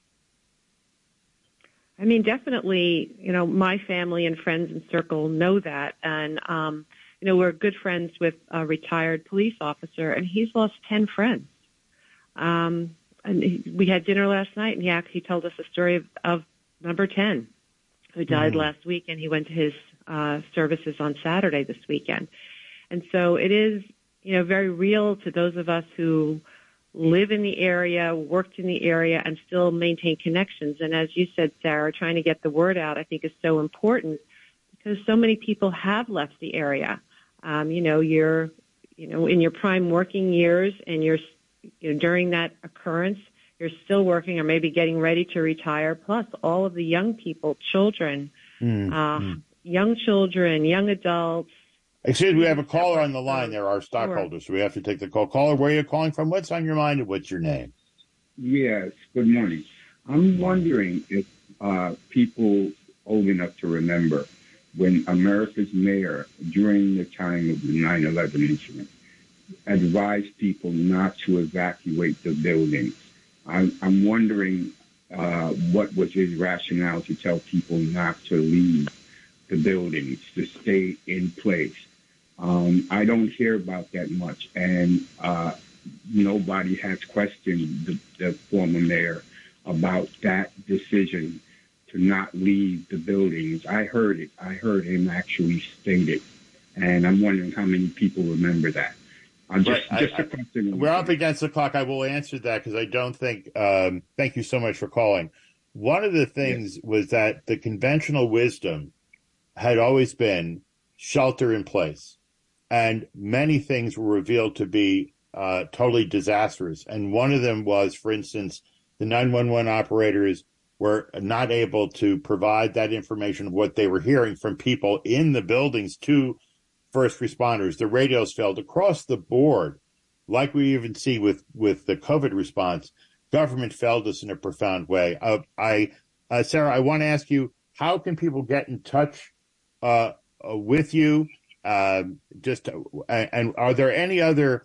I mean, definitely, my family and friends and circle know that. And, we're good friends with a retired police officer, and he's lost 10 friends. And we had dinner last night, and he told us the story of number 10, who died last week, and he went to his services on Saturday this weekend. And so it is, very real to those of us who live in the area, worked in the area, and still maintain connections. And as you said, Sarah, trying to get the word out, I think, is so important because so many people have left the area. You're, in your prime working years, and you're during that occurrence, you're still working or maybe getting ready to retire, plus all of the young people, children, young children, young adults. Excuse me, we have a caller on the line there, our stockholders, so we have to take the call. Caller, where are you calling from? What's on your mind and what's your name? Yes, good morning. I'm wondering if people old enough to remember when America's mayor, during the time of the 9/11 incident, advised people not to evacuate the buildings. I'm wondering what was his rationale to tell people not to leave the buildings, to stay in place. I don't hear about that much, and nobody has questioned the former mayor about that decision to not leave the buildings. I heard it. I heard him actually state it, and I'm wondering how many people remember that. We're up against the clock. I will answer that because I don't think, thank you so much for calling. One of the things was that the conventional wisdom had always been shelter in place. And many things were revealed to be totally disastrous. And one of them was, for instance, the 911 operators were not able to provide that information of what they were hearing from people in the buildings to first responders. The radios failed across the board, like we even see with the COVID response. Government failed us in a profound way. Sarah, I want to ask you, how can people get in touch with you? And are there any other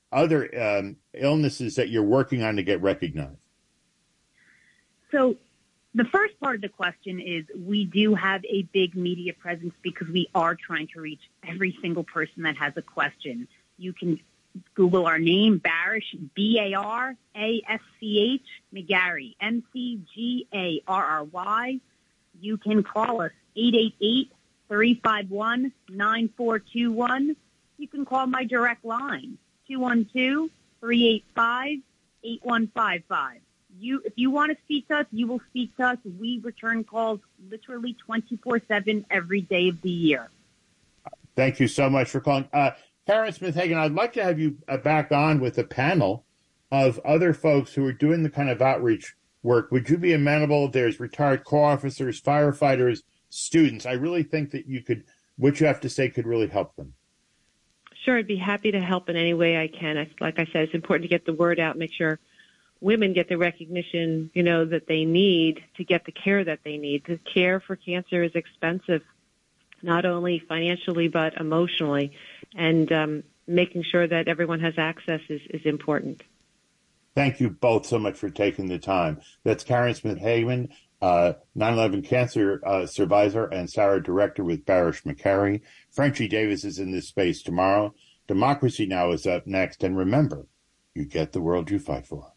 illnesses that you're working on to get recognized? So the first part of the question is we do have a big media presence because we are trying to reach every single person that has a question. You can Google our name, Barish, B-A-R-A-S-C-H, McGarry, M-C-G-A-R-R-Y. You can call us, 888-351-9421. You can call my direct line, 212-385-8155. If you want to speak to us, you will speak to us. We return calls literally 24/7 every day of the year. Thank you so much for calling. Karen Smith-Hagan, I'd like to have you back on with a panel of other folks who are doing the kind of outreach work. Would you be amenable? There's retired Corps officers, firefighters, students. I really think that what you have to say could really help them. Sure, I'd be happy to help in any way I can. Like I said, it's important to get the word out, make sure women get the recognition, that they need to get the care that they need. The care for cancer is expensive, not only financially but emotionally, and making sure that everyone has access is important. Thank you both so much for taking the time. That's Karen Smith-Hagan, 9/11 cancer survivor and SARA director with Barish McCary. Frenchie Davis is in this space tomorrow. Democracy Now! Is up next. And remember, you get the world you fight for.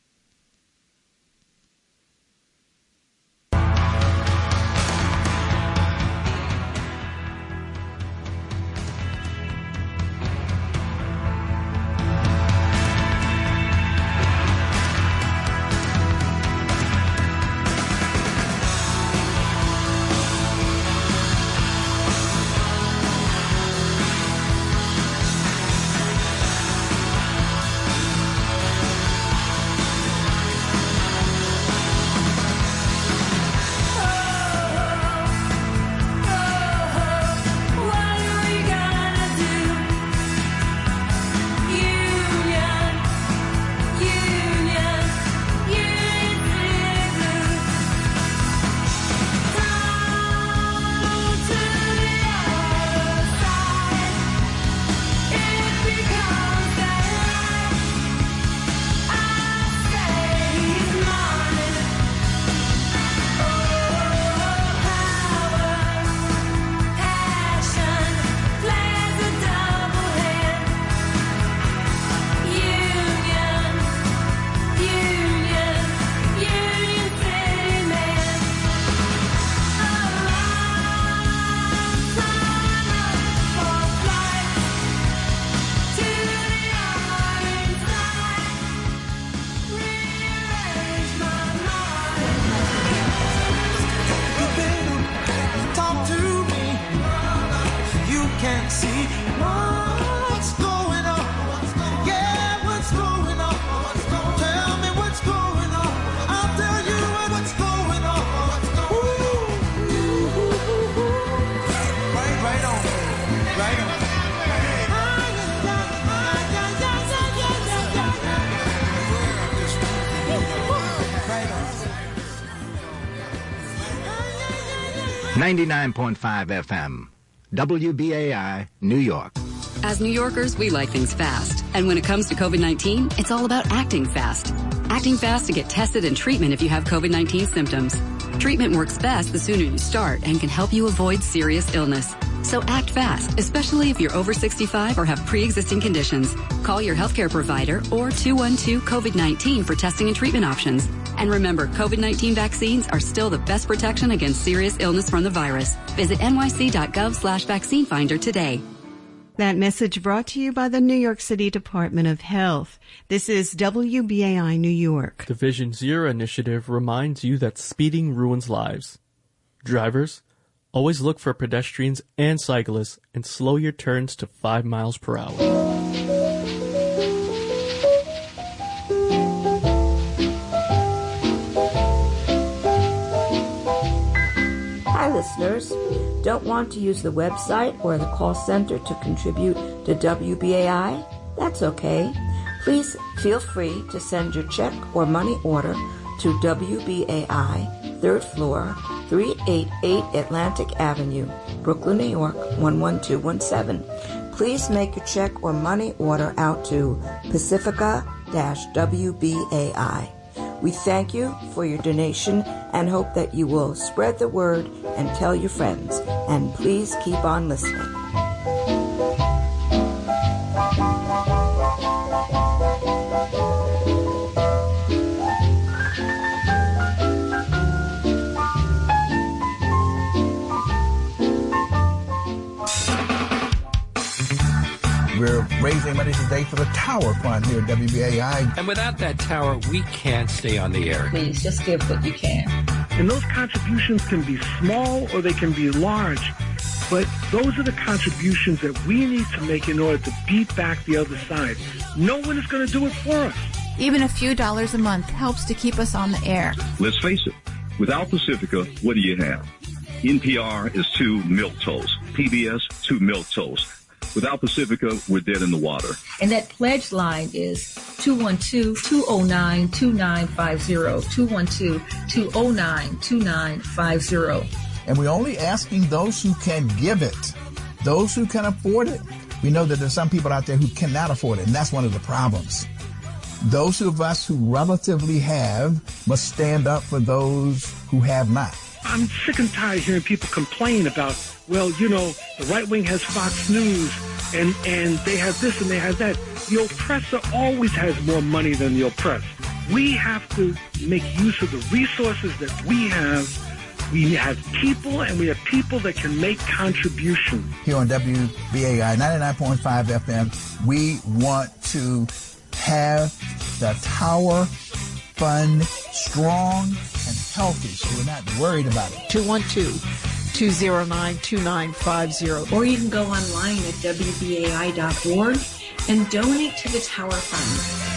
99.5 FM, WBAI, New York. As New Yorkers, we like things fast. And when it comes to COVID-19, it's all about acting fast. Acting fast to get tested and treatment if you have COVID-19 symptoms. Treatment works best the sooner you start and can help you avoid serious illness. So act fast, especially if you're over 65 or have pre-existing conditions. Call your healthcare provider or 212-COVID-19 for testing and treatment options. And remember, COVID-19 vaccines are still the best protection against serious illness from the virus. Visit nyc.gov/vaccine finder today. That message brought to you by the New York City Department of Health. This is WBAI New York. Division Zero initiative reminds you that speeding ruins lives. Drivers, always look for pedestrians and cyclists and slow your turns to 5 miles per hour. Hi, listeners. Don't want to use the website or the call center to contribute to WBAI? That's okay. Please feel free to send your check or money order to WBAI, 3rd floor, 388 Atlantic Avenue, Brooklyn, New York, 11217. Please make your check or money order out to Pacifica-WBAI. We thank you for your donation and hope that you will spread the word and tell your friends. And please keep on listening. We're raising money today for the Tower Fund here at WBAI. And without that tower, we can't stay on the air. Please, just give what you can. And those contributions can be small or they can be large. But those are the contributions that we need to make in order to beat back the other side. No one is going to do it for us. Even a few dollars a month helps to keep us on the air. Let's face it, without Pacifica, what do you have? NPR is 2 milk toasts. PBS, 2 milk toasts. Without Pacifica, we're dead in the water. And that pledge line is 212-209-2950, 212-209-2950. And we're only asking those who can give it, those who can afford it. We know that there's some people out there who cannot afford it, and that's one of the problems. Those of us who relatively have must stand up for those who have not. I'm sick and tired of hearing people complain about, well, you know, the right wing has Fox News and they have this and they have that. The oppressor always has more money than the oppressed. We have to make use of the resources that we have. We have people, and we have people that can make contributions. Here on WBAI 99.5 FM, we want to have the Tower Fund strong and healthy, so we're not worried about it. 212-209-2950. Or you can go online at WBAI.org and donate to the Tower Fund.